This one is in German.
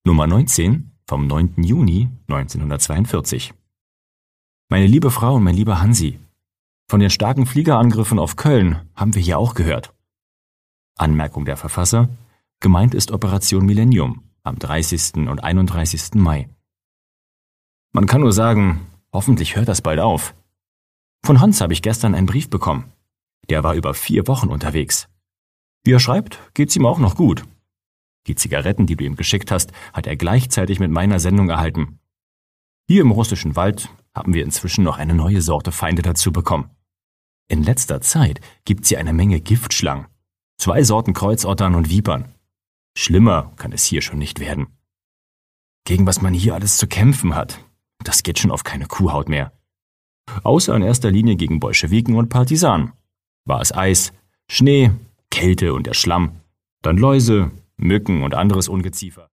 Nummer 19 vom 9. Juni 1942. Meine liebe Frau und mein lieber Hansi, von den starken Fliegerangriffen auf Köln haben wir hier auch gehört. Anmerkung der Verfasser: Gemeint ist Operation Millennium am 30. und 31. Mai. Man kann nur sagen, hoffentlich hört das bald auf. Von Hans habe ich gestern einen Brief bekommen. Der war über 4 Wochen unterwegs. Wie er schreibt, geht's ihm auch noch gut. Die Zigaretten, die du ihm geschickt hast, hat er gleichzeitig mit meiner Sendung erhalten. Hier im russischen Wald haben wir inzwischen noch eine neue Sorte Feinde dazu bekommen. In letzter Zeit gibt's hier eine Menge Giftschlangen. 2 Sorten Kreuzottern und Vipern. Schlimmer kann es hier schon nicht werden. Gegen was man hier alles zu kämpfen hat, das geht schon auf keine Kuhhaut mehr. Außer in erster Linie gegen Bolschewiken und Partisanen. War es Eis, Schnee, Kälte und der Schlamm, dann Läuse, Mücken und anderes Ungeziefer.